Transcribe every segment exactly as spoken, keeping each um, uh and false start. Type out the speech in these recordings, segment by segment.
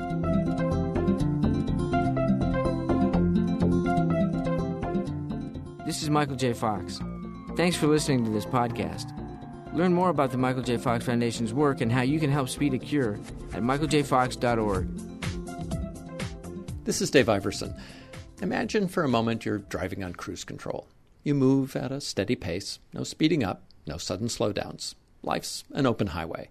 This is Michael J. Fox. Thanks for listening to this podcast. Learn more about the Michael J. Fox Foundation's work and how you can help speed a cure at michael j fox dot org. This is Dave Iverson. Imagine for a moment you're driving on cruise control. You move at a steady pace, no speeding up, no sudden slowdowns. Life's an open highway.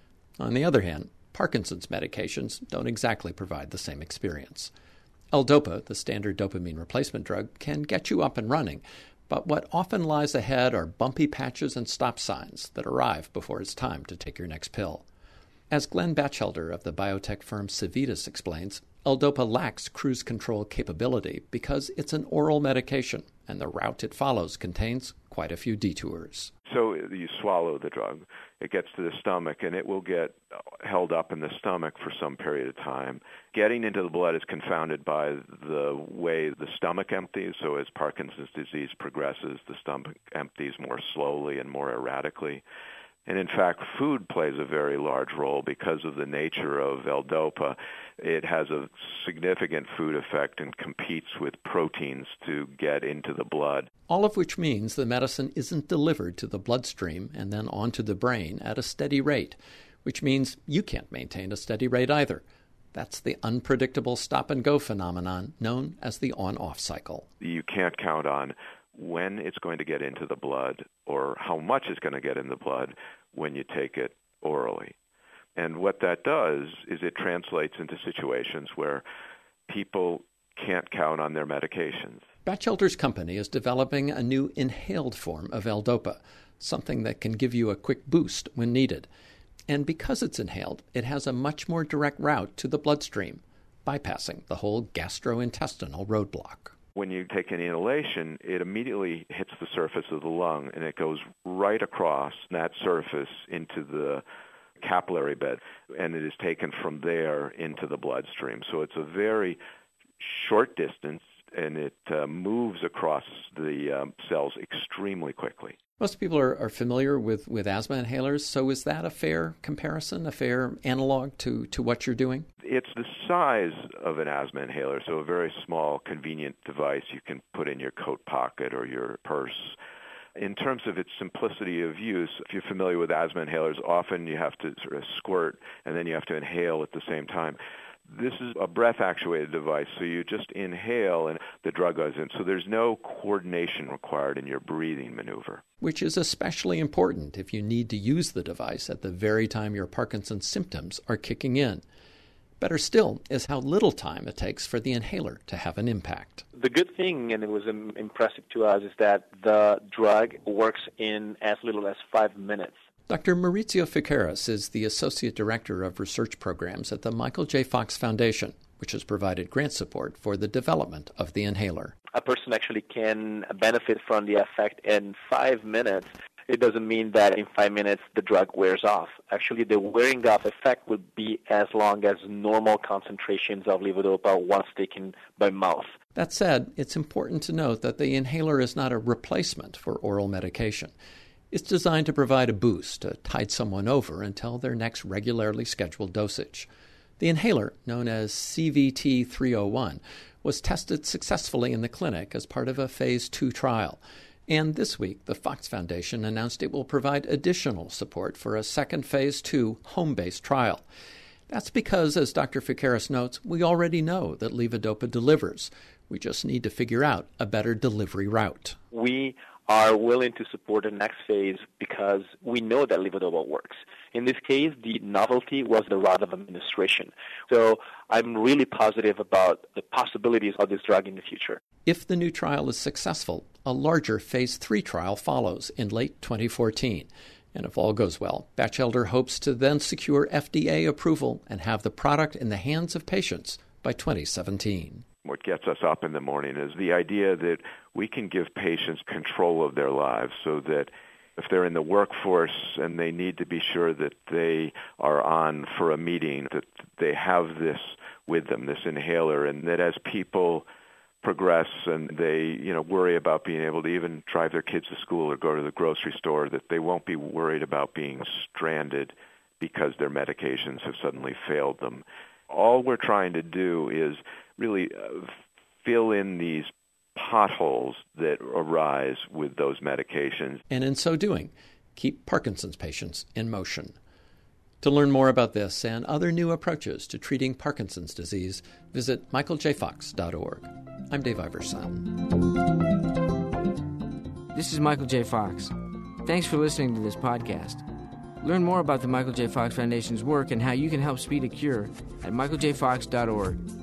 On the other hand, Parkinson's medications don't exactly provide the same experience. L-Dopa, the standard dopamine replacement drug, can get you up and running, but what often lies ahead are bumpy patches and stop signs that arrive before it's time to take your next pill. As Glenn Batchelder of the biotech firm Civitas explains, L-Dopa lacks cruise control capability because it's an oral medication, and the route it follows contains quite a few detours. So you swallow the drug, it gets to the stomach, and it will get held up in the stomach for some period of time. Getting into the blood is confounded by the way the stomach empties. So as Parkinson's disease progresses, the stomach empties more slowly and more erratically. And in fact, food plays a very large role because of the nature of L-Dopa. It has a significant food effect and competes with proteins to get into the blood. All of which means the medicine isn't delivered to the bloodstream and then onto the brain at a steady rate, which means you can't maintain a steady rate either. That's the unpredictable stop-and-go phenomenon known as the on-off cycle. You can't count on when it's going to get into the blood or how much is going to get in the blood when you take it orally. And what that does is it translates into situations where people can't count on their medications. Batchelder's company is developing a new inhaled form of L-Dopa, something that can give you a quick boost when needed. And because it's inhaled, it has a much more direct route to the bloodstream, bypassing the whole gastrointestinal roadblock. When you take an inhalation, it immediately hits the surface of the lung, and it goes right across that surface into the capillary bed, and it is taken from there into the bloodstream. So it's a very short distance, and it uh, moves across the um, cells extremely quickly. Most people are, are familiar with, with asthma inhalers, so is that a fair comparison, a fair analog to, to what you're doing? It's the size of an asthma inhaler, so a very small, convenient device you can put in your coat pocket or your purse. In terms of its simplicity of use, if you're familiar with asthma inhalers, often you have to sort of squirt and then you have to inhale at the same time. This is a breath-actuated device, so you just inhale and the drug goes in. So there's no coordination required in your breathing maneuver. Which is especially important if you need to use the device at the very time your Parkinson's symptoms are kicking in. Better still is how little time it takes for the inhaler to have an impact. The good thing, and it was um, impressive to us, is that the drug works in as little as five minutes. Doctor Maurizio Ficaras is the Associate Director of Research Programs at the Michael J. Fox Foundation, which has provided grant support for the development of the inhaler. A person actually can benefit from the effect in five minutes. It doesn't mean that in five minutes the drug wears off. Actually, the wearing off effect would be as long as normal concentrations of levodopa once taken by mouth. That said, it's important to note that the inhaler is not a replacement for oral medication. It's designed to provide a boost, to tide someone over until their next regularly scheduled dosage. The inhaler, known as C V T three oh one, was tested successfully in the clinic as part of a phase two trial. And this week, the Fox Foundation announced it will provide additional support for a second phase two home-based trial. That's because, as Doctor Ficaras notes, we already know that levodopa delivers. We just need to figure out a better delivery route. We are willing to support the next phase because we know that levodopa works. In this case, the novelty was the route of administration. So I'm really positive about the possibilities of this drug in the future. If the new trial is successful, a larger phase three trial follows in late twenty fourteen. And if all goes well, Batchelder hopes to then secure F D A approval and have the product in the hands of patients by twenty seventeen. What gets us up in the morning is the idea that we can give patients control of their lives so that if they're in the workforce and they need to be sure that they are on for a meeting, that they have this with them, this inhaler, and that as people progress and they, you know, worry about being able to even drive their kids to school or go to the grocery store, that they won't be worried about being stranded because their medications have suddenly failed them. all we're trying to do is really uh, fill in these potholes that arise with those medications. And in so doing, keep Parkinson's patients in motion. To learn more about this and other new approaches to treating Parkinson's disease, visit michael j fox dot org. I'm Dave Iverson. This is Michael J. Fox. Thanks for listening to this podcast. Learn more about the Michael J. Fox Foundation's work and how you can help speed a cure at michael j fox dot org.